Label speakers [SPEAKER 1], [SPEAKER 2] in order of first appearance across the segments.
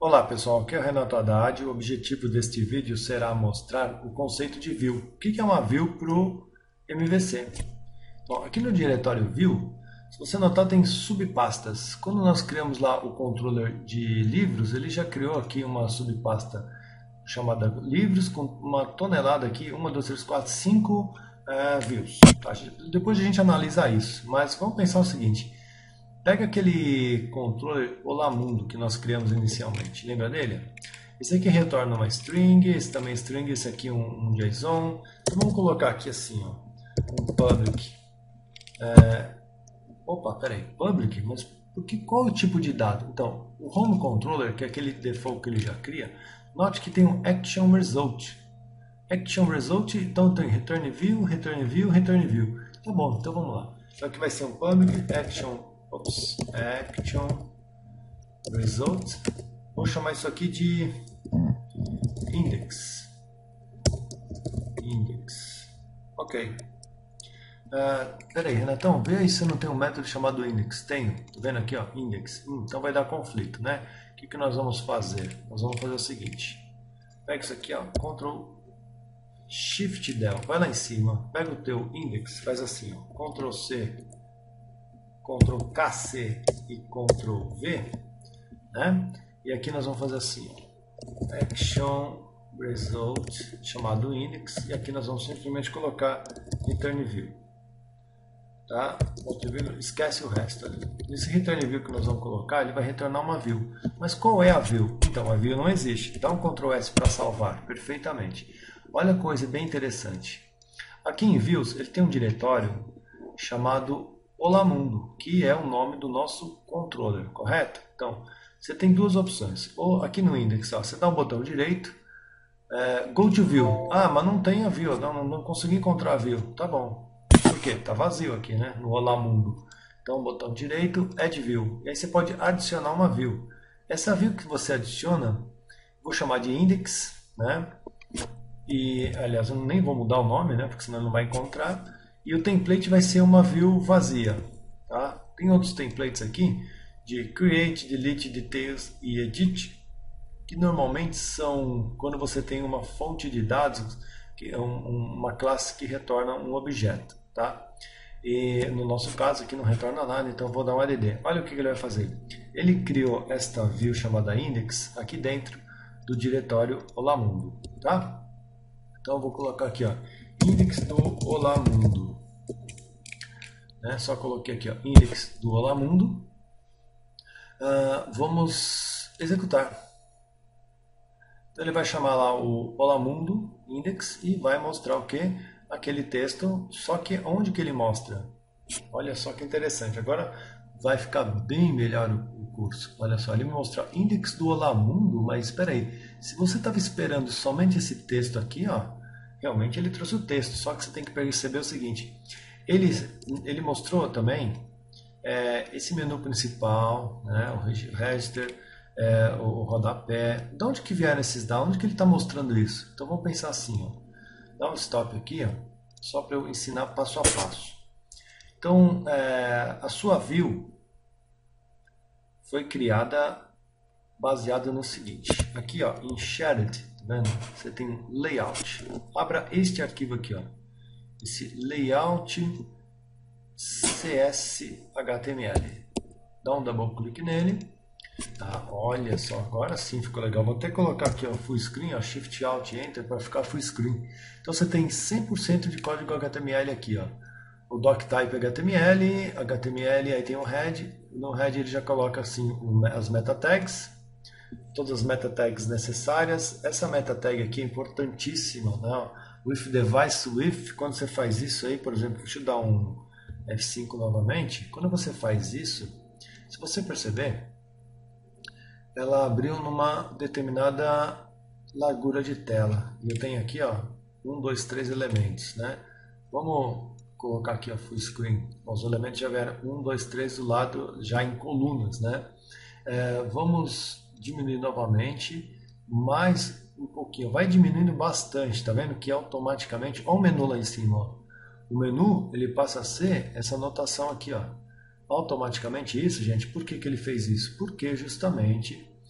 [SPEAKER 1] Olá pessoal, aqui é o Renato Haddad. O objetivo deste vídeo será mostrar o conceito de view. O que é uma view para o MVC? Bom, aqui no diretório view, se você notar, tem subpastas. Quando nós criamos lá o controller de livros, ele já criou aqui uma subpasta chamada livros com uma tonelada aqui, 1, 2, 3, 4, 5 views. Tá? Depois a gente analisa isso, mas vamos pensar o seguinte. Pega aquele controller Olá Mundo que nós criamos inicialmente, lembra dele? Esse aqui retorna uma string, esse também é string, esse aqui um JSON. Então vamos colocar aqui assim, ó, um public. Peraí, public? Mas qual é o tipo de dado? Então, o home controller, que é aquele default que ele já cria, note que tem um action result. Action result, então tem return view, return view, return view. Tá bom, então vamos lá. Então aqui vai ser um public action result. Vou chamar isso aqui de index. Ok. Peraí, Renatão, vê aí se não tem um método chamado index. Tenho, tá vendo aqui, ó, index. Então vai dar conflito, né? O que nós vamos fazer? Nós vamos fazer o seguinte. Pega isso aqui, ó, Ctrl Shift Del, vai lá em cima, pega o teu index, faz assim, ó, Ctrl C, Ctrl KC e Ctrl V, né? E aqui nós vamos fazer assim, ó, action result chamado index, e aqui nós vamos simplesmente colocar return view, tá? Esquece o resto ali. Nesse return view que nós vamos colocar, ele vai retornar uma view. Mas qual é a view? Então a view não existe. Dá um Ctrl S para salvar perfeitamente. Olha a coisa bem interessante. Aqui em views ele tem um diretório chamado Olá Mundo, que é o nome do nosso controller, correto? Então, você tem duas opções. Ou aqui no index, ó, você dá um botão direito, go to view. Ah, mas não tem a view, não consegui encontrar a view. Tá bom. Por quê? Tá vazio aqui, né? No Olá Mundo. Então, botão direito, add view. E aí você pode adicionar uma view. Essa view que você adiciona, vou chamar de index, né? E, aliás, eu nem vou mudar o nome, né? Porque senão ele não vai encontrar. E o template vai ser uma view vazia. Tá? Tem outros templates aqui de create, delete, details e edit, que normalmente são quando você tem uma fonte de dados, que é uma classe que retorna um objeto. Tá? E no nosso caso aqui não retorna nada, então eu vou dar um add. Olha o que ele vai fazer. Ele criou esta view chamada index aqui dentro do diretório Olá Mundo. Tá? Então eu vou colocar aqui, ó, index do Olá Mundo. Só coloquei aqui, ó, index do Olá Mundo. Vamos executar. Então ele vai chamar lá o Olá Mundo index e vai mostrar o que? Aquele texto, só que onde que ele mostra? Olha só que interessante. Agora vai ficar bem melhor o curso. Olha só, ele me mostrou index do Olá Mundo, mas espera aí. Se você estava esperando somente esse texto aqui, ó, realmente ele trouxe o texto, só que você tem que perceber o seguinte. Ele mostrou também esse menu principal, né, o register, o rodapé. De onde que vieram esses dados? Onde que ele está mostrando isso? Então vamos pensar assim, ó. Dá um stop aqui, ó, só para eu ensinar passo a passo. Então a sua view foi criada baseada no seguinte. Aqui, ó, em shared, tá vendo? Você tem layout. Abra este arquivo aqui, ó. Esse layout CSHTML. Dá um double clique nele. Tá, olha só, agora sim ficou legal. Vou até colocar aqui, ó, full screen, ó, Shift Alt Enter para ficar full screen. Então você tem 100% de código HTML aqui, ó. O doctype HTML, aí tem o head. No head ele já coloca assim as meta tags, todas as meta tags necessárias. Essa meta tag aqui é importantíssima, né? With device with, quando você faz isso aí, por exemplo, deixa eu dar um F5 novamente. Quando você faz isso, se você perceber, ela abriu numa determinada largura de tela. E eu tenho aqui, ó, 1, 2, 3 elementos, né? Vamos colocar aqui a full screen. Os elementos já vieram 1, 2, 3 do lado, já em colunas, né? Vamos diminuir novamente, mais um pouquinho. Vai diminuindo bastante, tá vendo? Que automaticamente, olha o menu lá em cima, ó. O menu, ele passa a ser essa anotação aqui, ó. Automaticamente isso, gente, por que ele fez isso? Porque justamente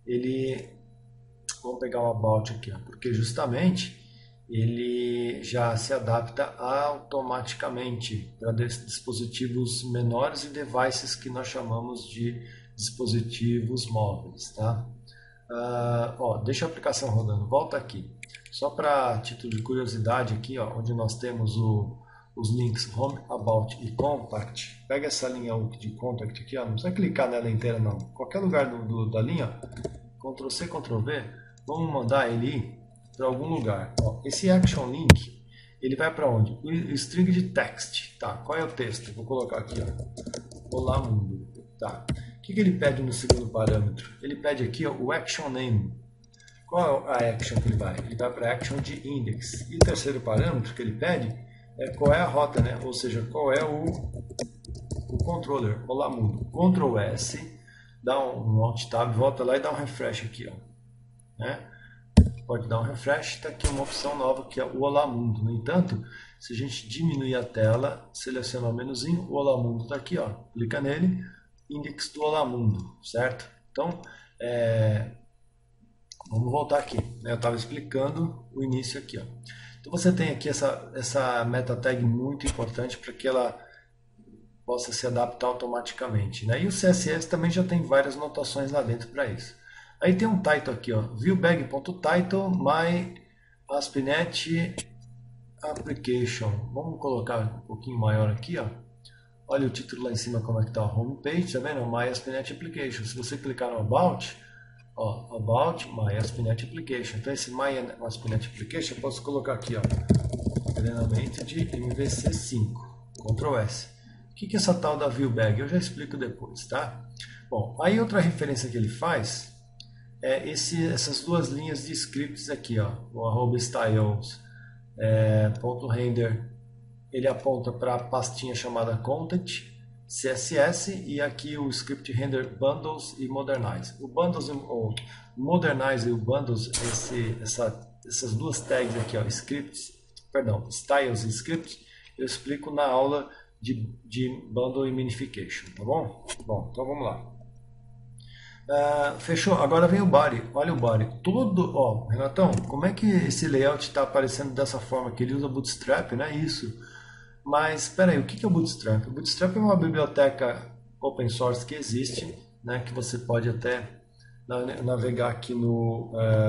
[SPEAKER 1] ele, vamos pegar o About aqui, ó, porque justamente ele já se adapta automaticamente para dispositivos menores e devices que nós chamamos de dispositivos móveis, tá? Deixa a aplicação rodando, volta aqui. Só para título de curiosidade aqui, ó, onde nós temos os links Home, About e Contact. Pega essa linha de Contact aqui, ó, não precisa clicar nela inteira não. Qualquer lugar da linha, Ctrl C, Ctrl V, vamos mandar ele ir para algum lugar. Ó, esse Action Link, ele vai para onde? O string de text, tá? Qual é o texto? Vou colocar aqui, ó. Olá mundo, tá? O que ele pede no segundo parâmetro? Ele pede aqui, ó, o Action Name. Qual é a action que ele vai? Ele vai para a action de index. E o terceiro parâmetro que ele pede é qual é a rota, né? Ou seja, qual é o controller. Olá mundo. Ctrl S, dá um Alt Tab, volta lá e dá um refresh aqui, ó. Né? Pode dar um refresh, está aqui uma opção nova que é o Olá Mundo. No entanto, se a gente diminuir a tela, seleciona o menuzinho, o Olá Mundo está aqui, ó. Clica nele, index do Olá Mundo, certo? Então, vamos voltar aqui, né? Eu estava explicando o início aqui, ó. Então você tem aqui essa meta tag muito importante para que ela possa se adaptar automaticamente, né? E o CSS também já tem várias notações lá dentro para isso. Aí tem um title aqui, ó, viewbag.title my ASP.NET application. Vamos colocar um pouquinho maior aqui, ó. Olha o título lá em cima como é que está a homepage, tá vendo? My ASP.NET application. Se você clicar no About, ó, About My ASP.NET Application. Então esse My ASP.NET Application eu posso colocar aqui, ó, treinamento de MVC5, Ctrl S. O que é essa tal da ViewBag? Eu já explico depois, tá? Bom, aí outra referência que ele faz é essas duas linhas de scripts aqui, ó, o @styles .render, ele aponta para a pastinha chamada content CSS e aqui o script render bundles e modernize. O bundles, o modernize e o bundles, essas duas tags aqui, ó, styles e scripts, eu explico na aula de bundle e minification, tá bom? Bom, então vamos lá. Fechou, agora vem o body. Olha o body, todo, ó, Renatão, como é que esse layout está aparecendo dessa forma, que ele usa Bootstrap, né? Isso. Mas espera aí, o que é o Bootstrap? O Bootstrap é uma biblioteca open source que existe, né? Que você pode até navegar aqui no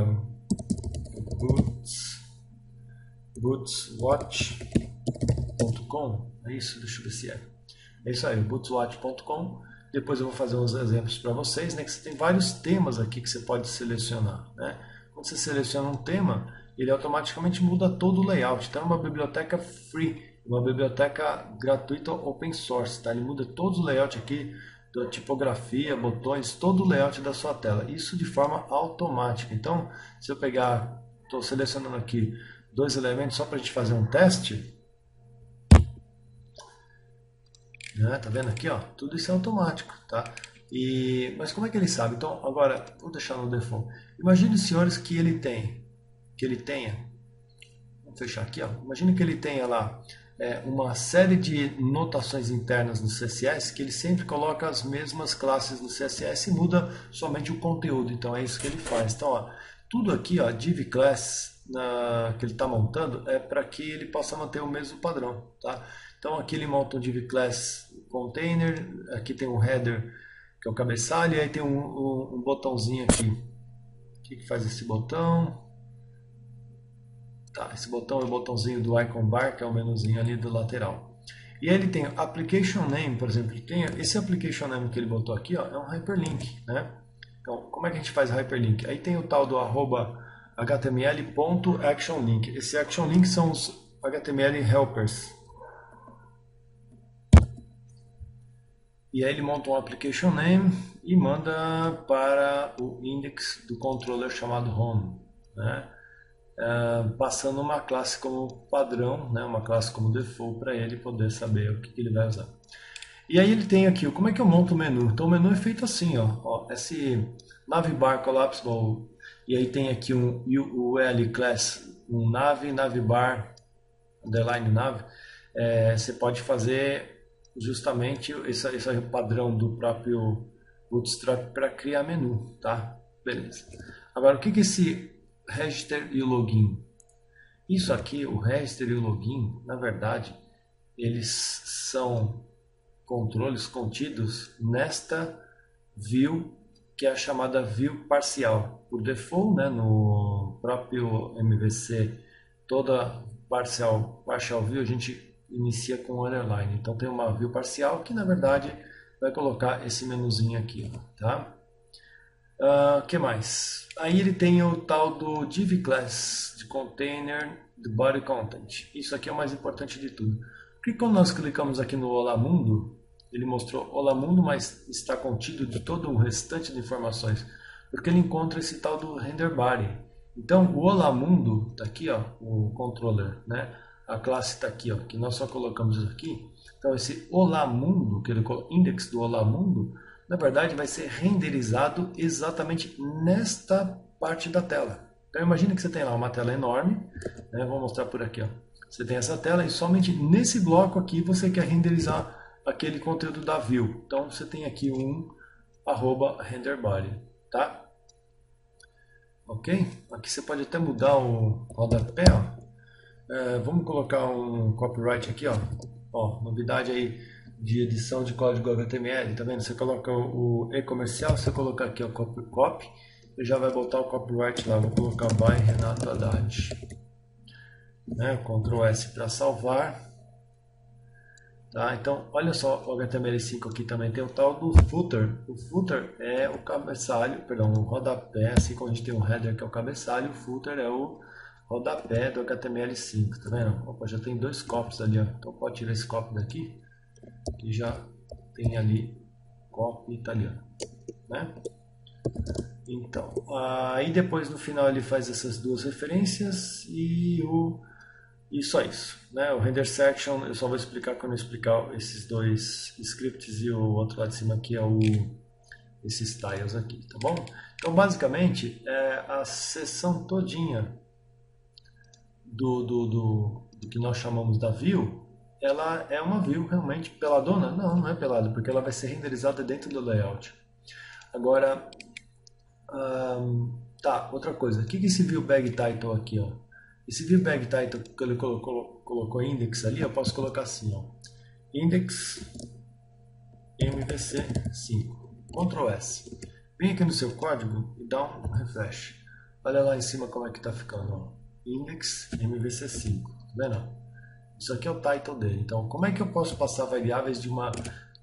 [SPEAKER 1] bootswatch.com. É isso, deixa eu ver se é. É isso aí, bootswatch.com. Depois eu vou fazer uns exemplos para vocês, né? Que você tem vários temas aqui que você pode selecionar, né? Quando você seleciona um tema, ele automaticamente muda todo o layout. Então é uma biblioteca free, uma biblioteca gratuita open source, tá? Ele muda todo o layout aqui, da tipografia, botões, todo o layout da sua tela. Isso de forma automática. Então, se eu pegar, estou selecionando aqui dois elementos só para a gente fazer um teste. Tá vendo aqui, ó? Tudo isso é automático, tá? Mas como é que ele sabe? Então, agora, vou deixar no default. Imagine, senhores, que ele tenha, vamos fechar aqui, ó. Imagine que ele tenha lá uma série de notações internas no CSS, que ele sempre coloca as mesmas classes no CSS e muda somente o conteúdo. Então, é isso que ele faz. Então, ó, tudo aqui, ó, div class que ele está montando é para que ele possa manter o mesmo padrão, tá? Então aqui ele monta um div class container, aqui tem um header que é o cabeçalho, e aí tem um botãozinho aqui. O que faz esse botão? Tá, esse botão é o botãozinho do icon bar, que é o menuzinho ali do lateral. E aí ele tem application name, por exemplo, esse application name que ele botou aqui, ó, é um hyperlink, né? Então, como é que a gente faz hyperlink? Aí tem o tal do @html.actionlink. Esse actionlink são os HTML helpers. E aí ele monta um application name e manda para o index do controller chamado home, né? Passando uma classe como padrão, né? Uma classe como default para ele poder saber o que ele vai usar. E aí ele tem aqui, como é que eu monto o menu? Então o menu é feito assim, ó, esse navbar collapsible, e aí tem aqui o UL class, um navbar, underline nav, você pode fazer justamente esse padrão do próprio Bootstrap para criar menu, tá? Beleza. Agora, o que é esse register e o login? Isso aqui, o register e o login, na verdade, eles são controles contidos nesta view, que é a chamada view parcial. Por default, né, no próprio MVC, toda partial view a gente inicia com underline. Então tem uma view parcial que na verdade vai colocar esse menuzinho aqui, tá? Que mais? Aí ele tem o tal do div class, de container, do body content. Isso aqui é o mais importante de tudo. Porque quando nós clicamos aqui no Olá Mundo, ele mostrou Olá Mundo, mas está contido de todo o restante de informações. Porque ele encontra esse tal do render body. Então o Olá Mundo está aqui, ó, o controller, né? A classe está aqui, ó, que nós só colocamos isso aqui. Então esse Olá Mundo, que ele index do Olá Mundo, na verdade vai ser renderizado exatamente nesta parte da tela. Então imagine que você tem lá uma tela enorme, né? Vou mostrar por aqui, ó. Você tem essa tela e somente nesse bloco aqui você quer renderizar aquele conteúdo da view. Então você tem aqui um @renderbody, tá? Ok? Aqui você pode até mudar o rodapé, ó. Vamos colocar um copyright aqui, ó. Ó, novidade aí de edição de código HTML, tá vendo? Você coloca o e-comercial, você colocar aqui o copy, e já vai botar o copyright lá. Vou colocar by Renato Haddad, né? Ctrl S para salvar, tá? Então, olha só, o HTML5 aqui também tem o tal do footer. O footer é o cabeçalho, perdão, o rodapé, assim como a gente tem o header que é o cabeçalho, o footer é o rodapé do HTML5, tá vendo? Opa, já tem dois copies ali, ó. Então pode tirar esse copy daqui, que já tem ali copy italiano, né? Então, aí depois no final ele faz essas duas referências e só isso, né? O render section eu só vou explicar quando eu explicar esses dois scripts e o outro lá de cima aqui é esses tiles aqui, tá bom? Então basicamente a seção todinha do que nós chamamos da view, ela é uma view realmente peladona? Não, não é pelada, porque ela vai ser renderizada dentro do layout. Agora, tá, outra coisa. O que é esse view bag title aqui, ó? Esse view bag title que ele colocou index ali, eu posso colocar assim, ó. Index MVC5. Ctrl S. Vem aqui no seu código e dá um refresh. Olha lá em cima como é que tá ficando, ó. Index MVC5. Tá vendo? Isso aqui é o title dele. Então, como é que eu posso passar variáveis de uma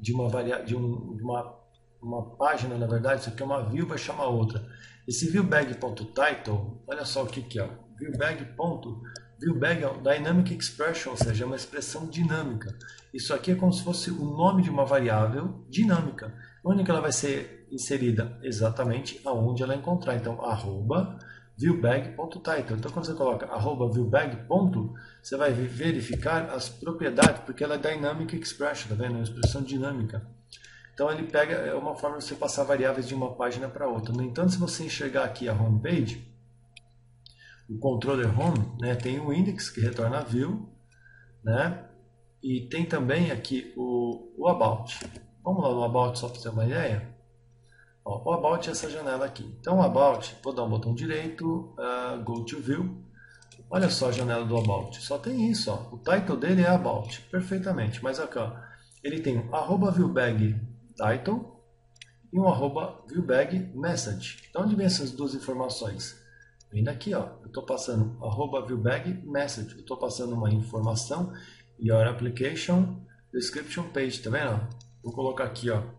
[SPEAKER 1] página, na verdade, isso aqui é uma view, vai chamar outra. Esse viewBag.title, olha só o que é. ViewBag é um Dynamic Expression, ou seja, é uma expressão dinâmica. Isso aqui é como se fosse o nome de uma variável dinâmica. Onde que ela vai ser inserida? Exatamente aonde ela encontrar. Então, viewBag.title. Então, quando você coloca viewBag. Você vai verificar as propriedades, porque ela é Dynamic Expression, tá vendo? É uma expressão dinâmica. Então ele pega, é uma forma de você passar variáveis de uma página para outra. No entanto, se você enxergar aqui a homepage, o controller home, né, tem o index que retorna a view, né, e tem também aqui o about. Vamos lá no about só para ter uma ideia. Ó, o about é essa janela aqui. Então o about, vou dar um botão direito, go to view. Olha só a janela do about. Só tem isso, ó. O title dele é about, perfeitamente. Mas aqui, ó, ele tem um @viewBag title e um @viewBagMessage. Então onde vem essas duas informações? Vem daqui, ó. Eu estou passando @viewBagMessage. Eu estou passando uma informação your application description page, tá vendo? Vou colocar aqui, ó.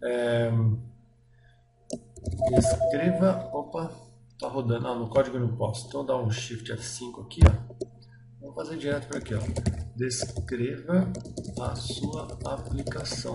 [SPEAKER 1] Escreva, opa, tá rodando, no código eu não posso. Então dá um Shift F5 aqui, ó. Vamos fazer direto para aqui, ó. Descreva a sua aplicação.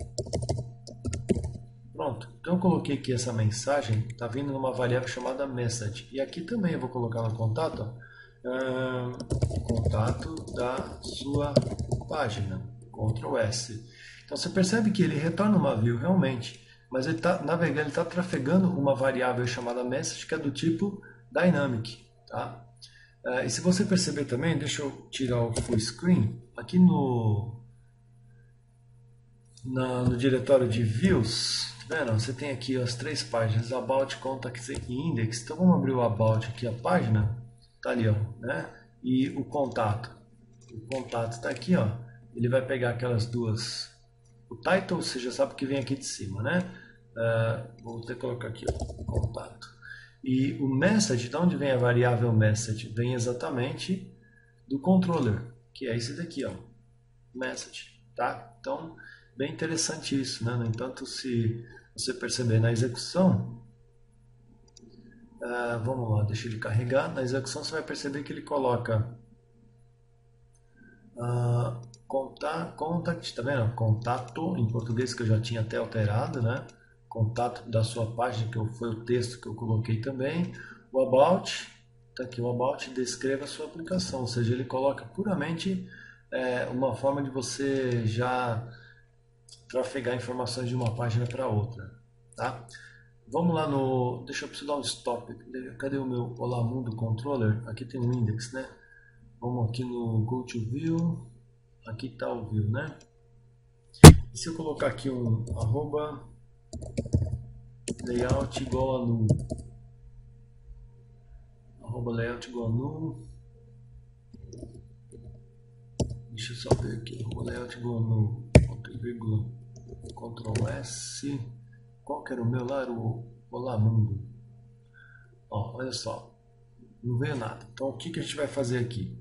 [SPEAKER 1] Pronto. Então eu coloquei aqui essa mensagem, está vindo numa variável chamada message. E aqui também eu vou colocar no contato, ó, contato da sua página. Ctrl S. Então você percebe que ele retorna uma view realmente, mas ele está navegando, ele está trafegando uma variável chamada message que é do tipo dynamic, tá? E se você perceber também, deixa eu tirar o full screen, aqui no diretório de views, vendo? Você tem aqui as três páginas, About, Contacts e Index. Então vamos abrir o About aqui, a página, tá ali, ó, né? E o contato está aqui, ó. Ele vai pegar aquelas duas. O title você já sabe que vem aqui de cima, né? Vou ter que colocar aqui, ó, contato. E o message, de onde vem a variável message? Vem exatamente do controller, que é esse daqui, ó, message, tá? Então, bem interessante isso, né? No entanto, se você perceber na execução, vamos lá, deixa ele carregar. Na execução você vai perceber que ele coloca contact, tá vendo? Contato em português, que eu já tinha até alterado, né? Contato da sua página, que foi o texto que eu coloquei também. O about, tá aqui, o about descreva a sua aplicação, ou seja, ele coloca puramente uma forma de você já trafegar informações de uma página para outra, tá? Vamos lá no, deixa eu precisar dar um stop, cadê o meu Olá Mundo Controller? Aqui tem um index, né? Vamos aqui no Go to View, aqui está o View, né? E se eu colocar aqui um arroba layout igual a null, arroba layout igual a null, deixa eu só ver aqui, arroba layout igual a null, vírgula, Ctrl S, qual que era o meu lá? Era o Olá Mundo. Ó, olha só, não veio nada. Então o que a gente vai fazer aqui?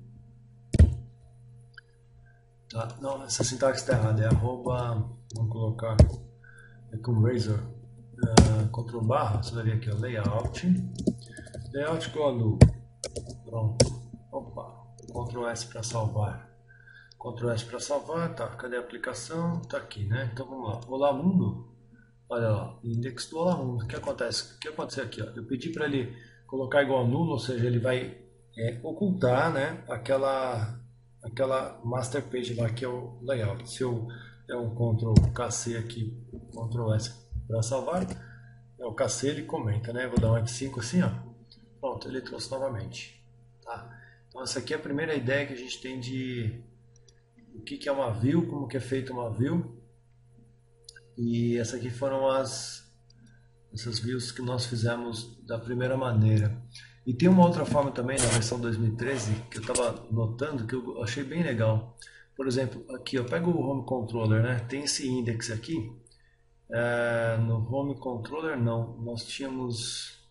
[SPEAKER 1] Tá? Não, essa sintaxe está errada, é arroba, vamos colocar com razor, Ctrl barra, você vai ver aqui, ó, layout igual a null, pronto, opa, Ctrl S para salvar, Ctrl S para salvar, tá, cadê a aplicação? Tá aqui, né? Então vamos lá, Olá Mundo, olha lá, index do Olá Mundo, o que acontece? O que aconteceu aqui, ó? Eu pedi para ele colocar igual a nulo, ou seja, ele vai ocultar, né, aquela master page lá que é o layout. Se eu der um Ctrl KC aqui, Ctrl S para salvar, o KC ele comenta, né? Vou dar um F5 assim, ó. Pronto, ele trouxe novamente, tá? Então essa aqui é a primeira ideia que a gente tem de o que é uma view, como que é feita uma view. E essa aqui foram essas views que nós fizemos da primeira maneira. E tem uma outra forma também na versão 2013 que eu estava notando que eu achei bem legal. Por exemplo, aqui eu pego o Home Controller, né? Tem esse index aqui. No Home Controller não, nós tínhamos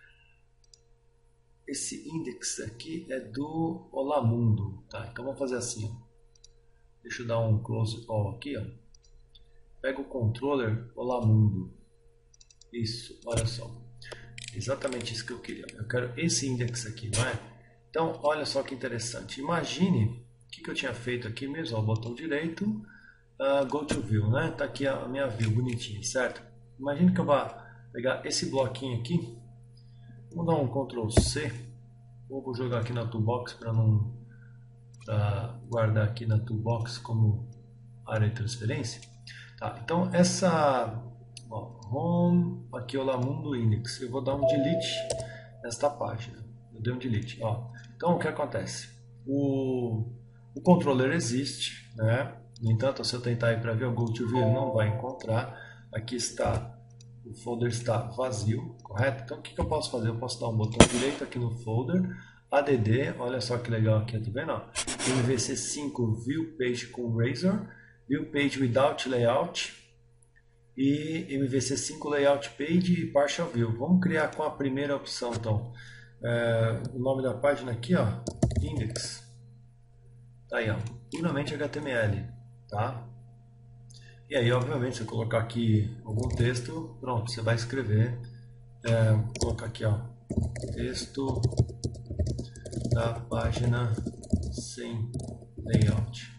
[SPEAKER 1] esse index aqui é do Olá Mundo, tá? Então vamos fazer assim, ó. Deixa eu dar um close all aqui, ó. Pega o controller Olá Mundo. Isso, olha só. Exatamente isso que eu queria. Eu quero esse index aqui, não é? Então, olha só que interessante. Imagine o que eu tinha feito aqui mesmo, ó, botão direito, Go to View, né? Tá aqui a minha view bonitinha, certo? Imagine que eu vá pegar esse bloquinho aqui, vou dar um Ctrl C, ou vou jogar aqui na toolbox para não guardar aqui na toolbox como área de transferência. Tá, então essa home, aqui Olá Mundo Index, eu vou dar um delete nesta página, eu dei um delete, ó. Então o que acontece? O controller existe, né? No entanto, se eu tentar ir para ver o Go to View, ele não vai encontrar. Aqui está, o folder está vazio, correto? Então o que eu posso fazer? Eu posso dar um botão direito aqui no folder, add, olha só que legal aqui, tá vendo? MVC5 View Page com Razor, View Page Without Layout, e MVC5 Layout Page e Partial View. Vamos criar com a primeira opção, então. O nome da página aqui, ó, Index. Tá aí, ó, puramente HTML, tá? E aí, obviamente, se eu colocar aqui algum texto, pronto, você vai escrever. Vou colocar aqui, ó, texto da página sem layout.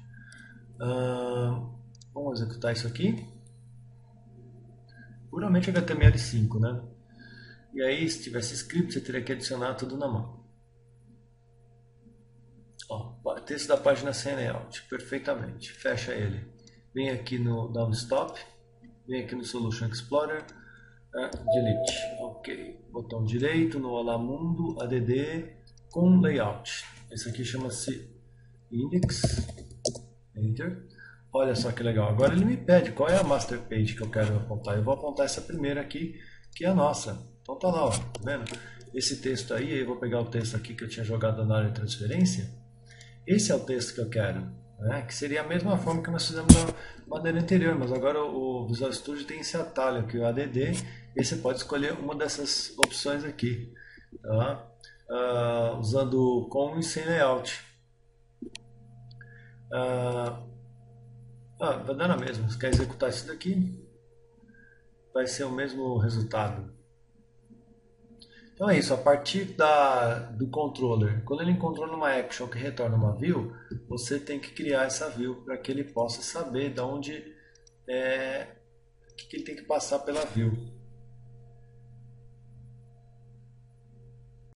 [SPEAKER 1] Vamos executar isso aqui. Puramente HTML5, né? E aí, se tivesse script, você teria que adicionar tudo na mão. Ó, texto da página sem layout, perfeitamente. Fecha ele. Vem aqui no Downstop, vem aqui no Solution Explorer, delete. Ok, botão direito no Olá Mundo, add com layout. Esse aqui chama-se index, enter. Olha só que legal. Agora ele me pede qual é a master page que eu quero apontar. Eu vou apontar essa primeira aqui, que é a nossa. Então tá lá, ó, tá vendo? Esse texto aí, eu vou pegar o texto aqui que eu tinha jogado na área de transferência. Esse é o texto que eu quero, né? Que seria a mesma forma que nós fizemos na maneira anterior, mas agora o Visual Studio tem esse atalho aqui, o ADD, e você pode escolher uma dessas opções aqui, tá? Usando com e sem layout. Ah, vai dar na mesma. Se quer executar isso daqui, vai ser o mesmo resultado. Então é isso, a partir do controller, quando ele encontrou numa action que retorna uma view, você tem que criar essa view para que ele possa saber de onde o que ele tem que passar pela view.